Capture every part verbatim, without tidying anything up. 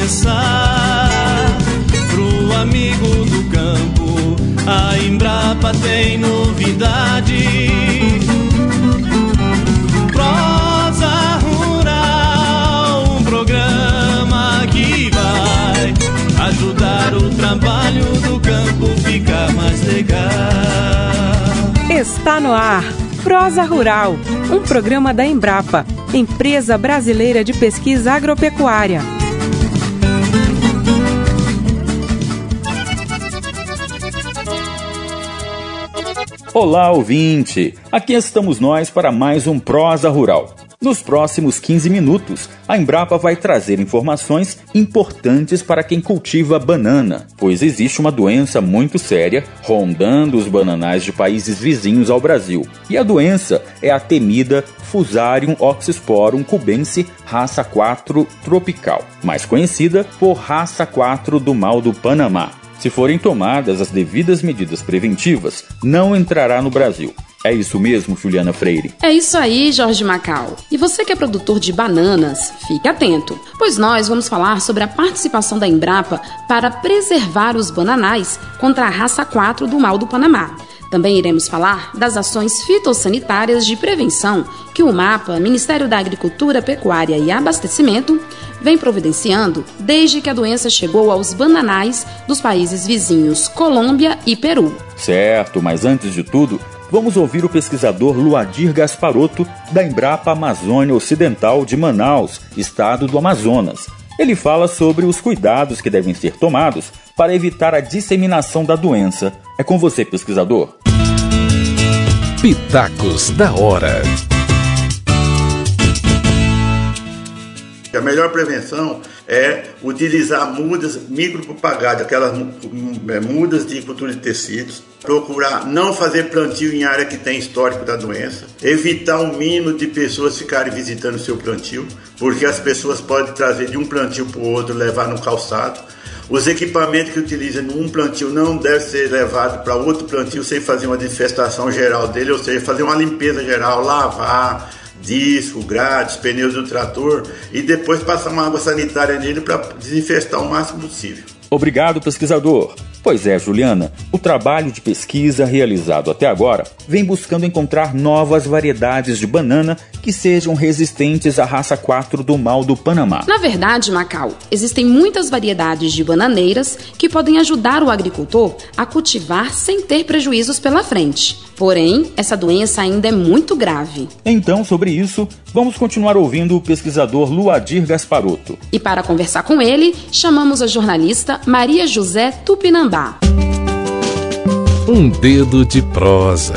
começar. Pro amigo do campo, a Embrapa tem novidade. Prosa Rural, um programa que vai ajudar o trabalho do campo ficar mais legal. Está no ar Prosa Rural, um programa da Embrapa, Empresa Brasileira de Pesquisa Agropecuária. Olá, ouvinte! Aqui estamos nós para mais um Prosa Rural. Nos próximos quinze minutos, a Embrapa vai trazer informações importantes para quem cultiva banana, pois existe uma doença muito séria rondando os bananais de países vizinhos ao Brasil. E a doença é a temida Fusarium oxysporum cubense raça quatro tropical, mais conhecida por raça quatro do mal do Panamá. Se forem tomadas as devidas medidas preventivas, não entrará no Brasil. É isso mesmo, Juliana Freire? É isso aí, Jorge Macau. E você que é produtor de bananas, fique atento, pois nós vamos falar sobre a participação da Embrapa para preservar os bananais contra a raça quatro do mal do Panamá. Também iremos falar das ações fitossanitárias de prevenção que o MAPA, Ministério da Agricultura, Pecuária e Abastecimento, vem providenciando desde que a doença chegou aos bananais dos países vizinhos Colômbia e Peru. Certo, mas antes de tudo, vamos ouvir o pesquisador Luadir Gasparotto, da Embrapa Amazônia Ocidental de Manaus, estado do Amazonas. Ele fala sobre os cuidados que devem ser tomados para evitar a disseminação da doença. É com você, pesquisador. Pitacos da hora. A melhor prevenção é utilizar mudas micropropagadas, aquelas mudas de cultura de tecidos. Procurar não fazer plantio em área que tem histórico da doença. Evitar o mínimo de pessoas ficarem visitando o seu plantio, porque as pessoas podem trazer de um plantio para o outro, levar no calçado. Os equipamentos que utilizam num plantio não devem ser levados para outro plantio sem fazer uma desinfestação geral dele, ou seja, fazer uma limpeza geral, lavar disco, grades, pneus do trator e depois passar uma água sanitária nele para desinfestar o máximo possível. Obrigado, pesquisador. Pois é, Juliana, o trabalho de pesquisa realizado até agora vem buscando encontrar novas variedades de banana que sejam resistentes à raça quatro do mal do Panamá. Na verdade, Macau, existem muitas variedades de bananeiras que podem ajudar o agricultor a cultivar sem ter prejuízos pela frente. Porém, essa doença ainda é muito grave. Então, sobre isso, vamos continuar ouvindo o pesquisador Luadir Gasparotto. E para conversar com ele, chamamos a jornalista Maria José Tupinambá. Um dedo de prosa.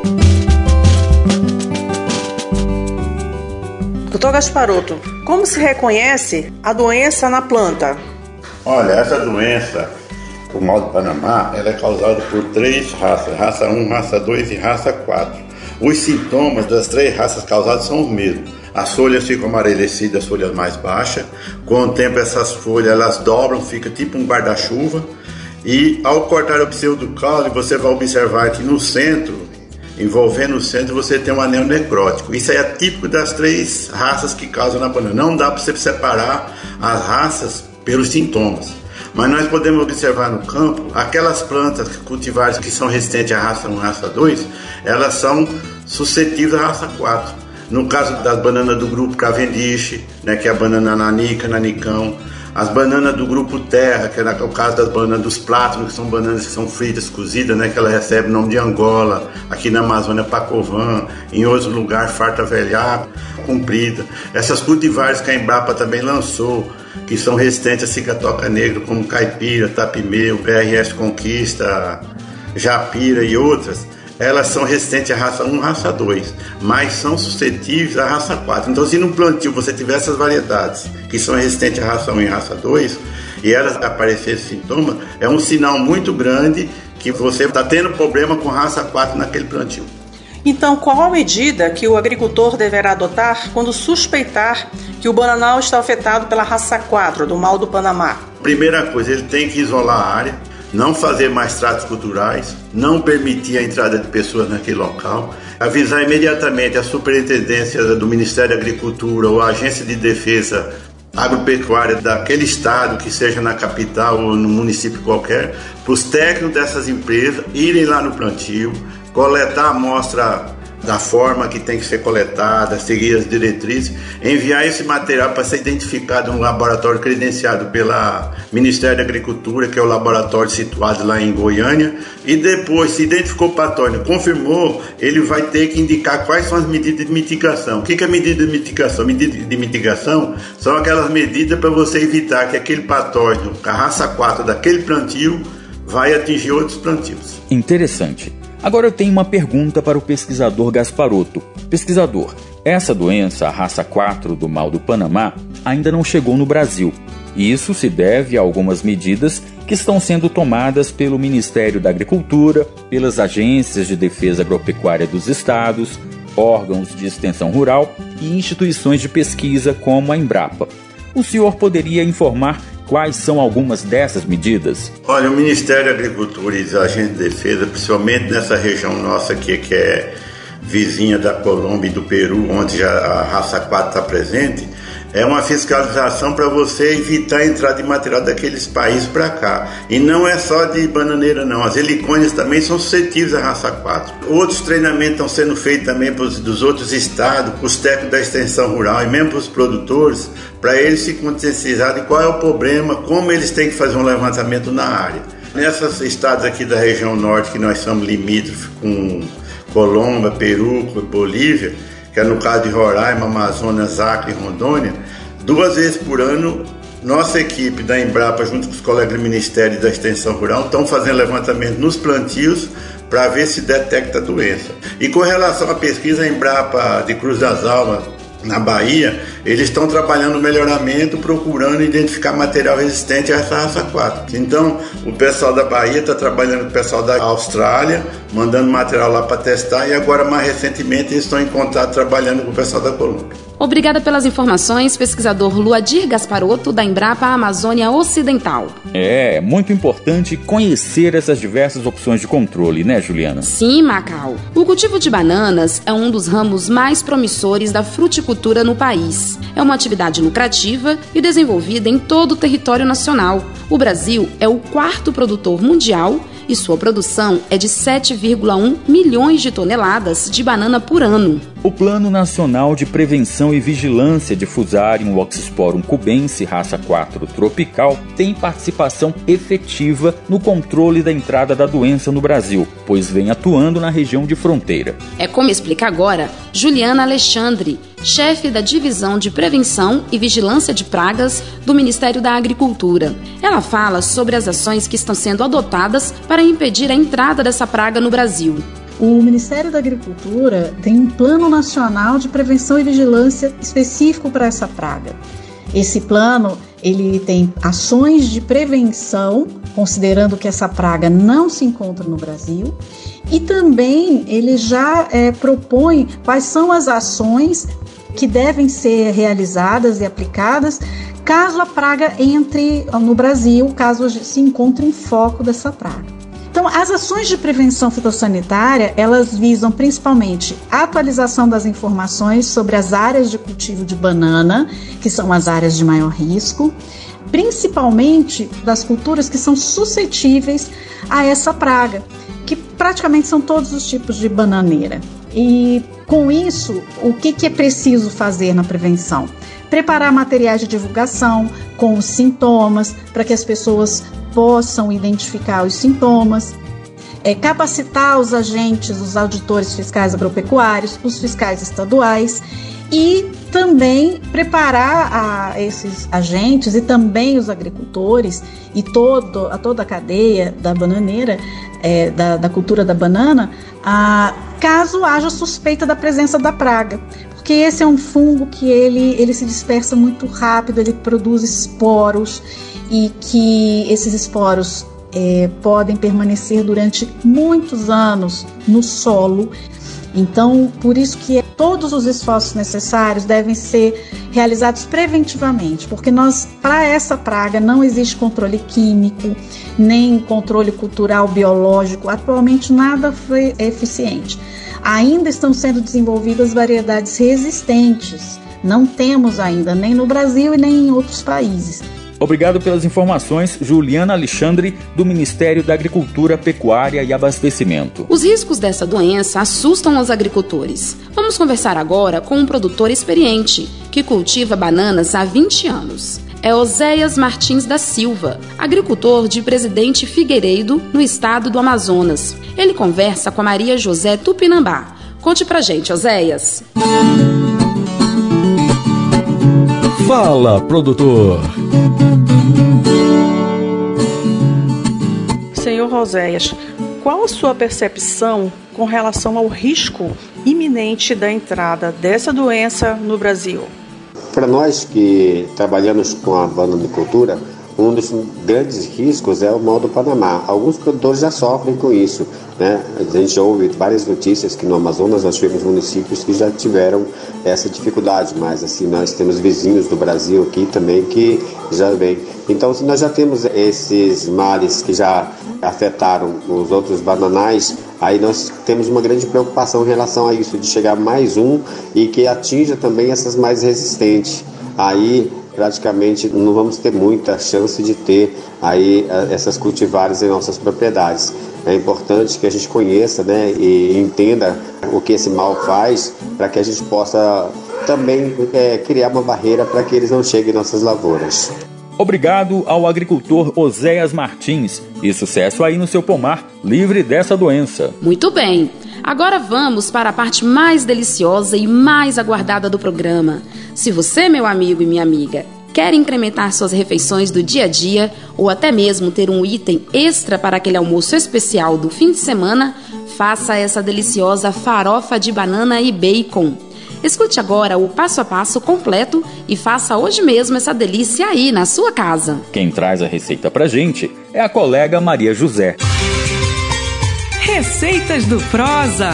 doutor Gasparotto, como se reconhece a doença na planta? Olha, essa doença, o mal do Panamá, ela é causada por três raças, raça um, raça dois e raça quatro. Os sintomas das três raças causadas são os mesmos. As folhas ficam amarelecidas, as folhas mais baixas. Com o tempo essas folhas elas dobram, fica tipo um guarda-chuva. E ao cortar o pseudocaule, você vai observar que no centro, envolvendo o centro, você tem um anel necrótico. Isso é típico das três raças que causam na banana. Não dá para você separar as raças pelos sintomas. Mas nós podemos observar no campo, aquelas plantas cultivares que são resistentes à raça um, raça dois, elas são suscetíveis à raça quatro. No caso das bananas do grupo Cavendish, né, que é a banana nanica, nanicão, as bananas do grupo Terra, que é o caso das bananas dos plátanos, que são bananas que são fritas, cozidas, né, que ela recebe o nome de Angola, aqui na Amazônia Pacovan, em outros lugares Farta Velhaco, comprida. Essas cultivares que a Embrapa também lançou, que são resistentes a cicatoca negra, como caipira, tapimeu, B R S Conquista, japira e outras, elas são resistentes à raça um, raça dois, mas são suscetíveis à raça quatro. Então, se no plantio você tiver essas variedades que são resistentes à raça um e raça dois, e elas aparecerem sintomas, é um sinal muito grande que você está tendo problema com raça quatro naquele plantio. Então, qual a medida que o agricultor deverá adotar quando suspeitar que o bananal está afetado pela raça quatro do mal do Panamá? Primeira coisa, ele tem que isolar a área, não fazer mais tratos culturais, não permitir a entrada de pessoas naquele local, avisar imediatamente a superintendência do Ministério da Agricultura ou a Agência de Defesa agropecuária daquele estado, que seja na capital ou no município qualquer, para os técnicos dessas empresas irem lá no plantio, coletar a amostra da forma que tem que ser coletada, seguir as diretrizes, enviar esse material para ser identificado no laboratório credenciado pelo Ministério da Agricultura, que é o laboratório situado lá em Goiânia, e depois, se identificou o patógeno, confirmou, ele vai ter que indicar quais são as medidas de mitigação. O que é medida de mitigação? Medida de mitigação são aquelas medidas para você evitar que aquele patógeno, a raça quatro daquele plantio, vai atingir outros plantios. Interessante. Agora eu tenho uma pergunta para o pesquisador Gasparotto. Pesquisador, essa doença, a raça quatro do mal do Panamá, ainda não chegou no Brasil. E isso se deve a algumas medidas que estão sendo tomadas pelo Ministério da Agricultura, pelas agências de defesa agropecuária dos estados, órgãos de extensão rural e instituições de pesquisa como a Embrapa. O senhor poderia informar quais são algumas dessas medidas? Olha, o Ministério da Agricultura e os agentes de defesa, principalmente nessa região nossa aqui, que é vizinha da Colômbia e do Peru, onde já a raça quatro está presente, é uma fiscalização para você evitar a entrada de material daqueles países para cá. E não é só de bananeira não, as helicônias também são suscetíveis à raça quatro. Outros treinamentos estão sendo feitos também pros, dos outros estados, para os técnicos da extensão rural e mesmo para os produtores, para eles se conscientizarem de qual é o problema, como eles têm que fazer um levantamento na área. Nessas estados aqui da região norte, que nós somos limítrofes com Colômbia, Peru, Bolívia, que é no caso de Roraima, Amazonas, Acre e Rondônia, duas vezes por ano, nossa equipe da Embrapa, junto com os colegas do Ministério da Extensão Rural, estão fazendo levantamento nos plantios para ver se detecta a doença. E com relação à pesquisa, a Embrapa de Cruz das Almas, na Bahia, eles estão trabalhando no melhoramento, procurando identificar material resistente a essa raça quatro. Então, o pessoal da Bahia está trabalhando com o pessoal da Austrália, mandando material lá para testar, e agora, mais recentemente, eles estão em contato trabalhando com o pessoal da Colômbia. Obrigada pelas informações, pesquisador Luadir Gasparotto, da Embrapa Amazônia Ocidental. É, muito importante conhecer essas diversas opções de controle, né, Juliana? Sim, Macau. O cultivo de bananas é um dos ramos mais promissores da fruticultura no país. É uma atividade lucrativa e desenvolvida em todo o território nacional. O Brasil é o quarto produtor mundial e sua produção é de sete vírgula um milhões de toneladas de banana por ano. O Plano Nacional de Prevenção e Vigilância de Fusarium Oxysporum cubense raça quatro tropical tem participação efetiva no controle da entrada da doença no Brasil, pois vem atuando na região de fronteira. É como explica agora Juliana Alexandre, chefe da Divisão de Prevenção e Vigilância de Pragas do Ministério da Agricultura. Ela fala sobre as ações que estão sendo adotadas para impedir a entrada dessa praga no Brasil. O Ministério da Agricultura tem um plano nacional de prevenção e vigilância específico para essa praga. Esse plano, ele tem ações de prevenção, considerando que essa praga não se encontra no Brasil, e também ele já é, propõe quais são as ações que devem ser realizadas e aplicadas caso a praga entre no Brasil, caso se encontre em foco dessa praga. Então, as ações de prevenção fitossanitária, elas visam principalmente a atualização das informações sobre as áreas de cultivo de banana, que são as áreas de maior risco, principalmente das culturas que são suscetíveis a essa praga, que praticamente são todos os tipos de bananeira. E com isso, o que, que é preciso fazer na prevenção? Preparar materiais de divulgação com os sintomas, para que as pessoas possam identificar os sintomas, é, capacitar os agentes, os auditores fiscais agropecuários, os fiscais estaduais e também preparar a esses agentes e também os agricultores e todo, a toda a cadeia da bananeira, é, da, da cultura da banana, a, caso haja suspeita da presença da praga. Porque esse é um fungo que ele, ele se dispersa muito rápido, ele produz esporos e que esses esporos é, podem permanecer durante muitos anos no solo. Então, por isso que todos os esforços necessários devem ser realizados preventivamente, porque nós, para essa praga, não existe controle químico, nem controle cultural, biológico, atualmente nada foi eficiente. Ainda estão sendo desenvolvidas variedades resistentes Não temos ainda, nem no Brasil e nem em outros países. Obrigado pelas informações, Juliana Alexandre, do Ministério da Agricultura, Pecuária e Abastecimento. Os riscos dessa doença assustam os agricultores. Vamos conversar agora com um produtor experiente, que cultiva bananas há vinte anos. É Oséias Martins da Silva, agricultor de Presidente Figueiredo, no estado do Amazonas. Ele conversa com a Maria José Tupinambá. Conte pra gente, Oséias. Fala, produtor! Senhor Oséias, qual a sua percepção com relação ao risco iminente da entrada dessa doença no Brasil? Para nós que trabalhamos com a bananicultura, um dos grandes riscos é o mal do Panamá. Alguns produtores já sofrem com isso, né? A gente ouve várias notícias que no Amazonas nós tivemos municípios que já tiveram essa dificuldade, mas assim, nós temos vizinhos do Brasil aqui também que já vem. Então, se nós já temos esses males que já afetaram os outros bananais, aí nós temos uma grande preocupação em relação a isso, de chegar mais um e que atinja também essas mais resistentes. Aí praticamente não vamos ter muita chance de ter aí essas cultivares em nossas propriedades. É importante que a gente conheça, né, e entenda o que esse mal faz, para que a gente possa também é, criar uma barreira para que eles não cheguem em nossas lavouras. Obrigado ao agricultor Oséias Martins e sucesso aí no seu pomar, livre dessa doença. Muito bem, agora vamos para a parte mais deliciosa e mais aguardada do programa. Se você, meu amigo e minha amiga, quer incrementar suas refeições do dia a dia ou até mesmo ter um item extra para aquele almoço especial do fim de semana, faça essa deliciosa farofa de banana e bacon. Escute agora o passo a passo completo e faça hoje mesmo essa delícia aí na sua casa. Quem traz a receita pra gente é a colega Maria José. Receitas do Prosa.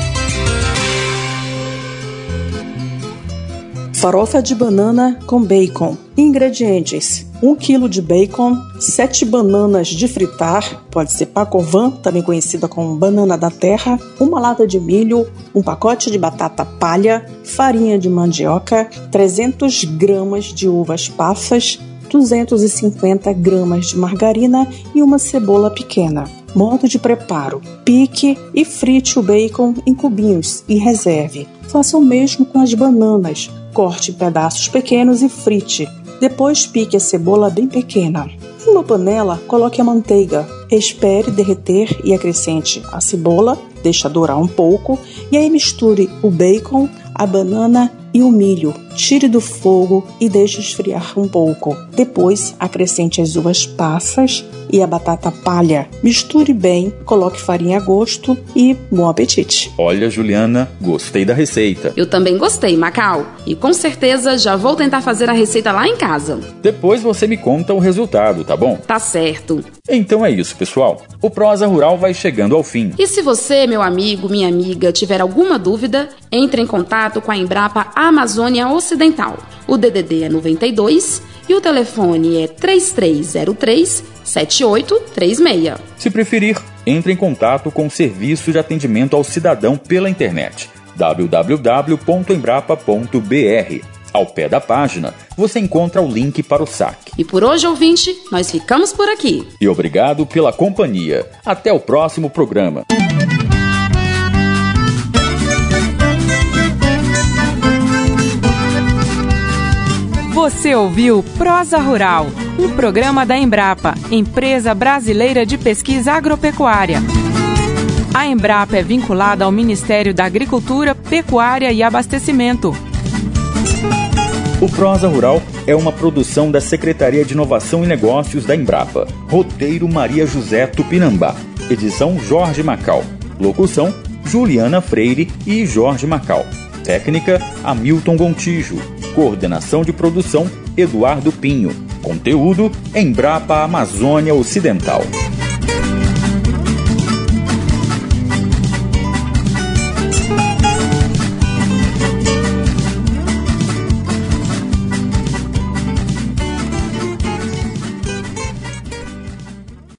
Farofa de banana com bacon. Ingredientes: um quilo de bacon, sete bananas de fritar, pode ser pacovan, também conhecida como banana da terra, uma lata de milho, um pacote de batata palha, farinha de mandioca, trezentas gramas de uvas passas, duzentas e cinquenta gramas de margarina e uma cebola pequena. Modo de preparo: pique e frite o bacon em cubinhos e reserve. Faça o mesmo com as bananas. Corte em pedaços pequenos e frite. Depois pique a cebola bem pequena. Em uma panela, coloque a manteiga. Espere derreter e acrescente a cebola, deixa dourar um pouco e aí misture o bacon, a banana e o milho. Tire do fogo e deixe esfriar um pouco. Depois, acrescente as uvas passas e a batata palha. Misture bem, coloque farinha a gosto e bom apetite. Olha, Juliana, gostei da receita. Eu também gostei, Macau. E com certeza já vou tentar fazer a receita lá em casa. Depois você me conta o resultado, tá bom? Tá certo. Então é isso, pessoal. O Prosa Rural vai chegando ao fim. E se você, meu amigo, minha amiga, tiver alguma dúvida, entre em contato com a Embrapa Amazônia Ocidental. O D D D é noventa e dois e o telefone é três três zero três, sete oito três seis. Se preferir, entre em contato com o Serviço de Atendimento ao Cidadão pela internet, w w w ponto embrapa ponto b r. Ao pé da página, você encontra o link para o saque. E por hoje, ouvinte, nós ficamos por aqui. E obrigado pela companhia. Até o próximo programa. Você ouviu Prosa Rural, um programa da Embrapa, Empresa Brasileira de Pesquisa Agropecuária. A Embrapa é vinculada ao Ministério da Agricultura, Pecuária e Abastecimento. O Prosa Rural é uma produção da Secretaria de Inovação e Negócios da Embrapa. Roteiro Maria José Tupinambá. Edição Jorge Macau. Locução Juliana Freire e Jorge Macau. Técnica Hamilton Gontijo. Coordenação de produção Eduardo Pinho. Conteúdo Embrapa Amazônia Ocidental.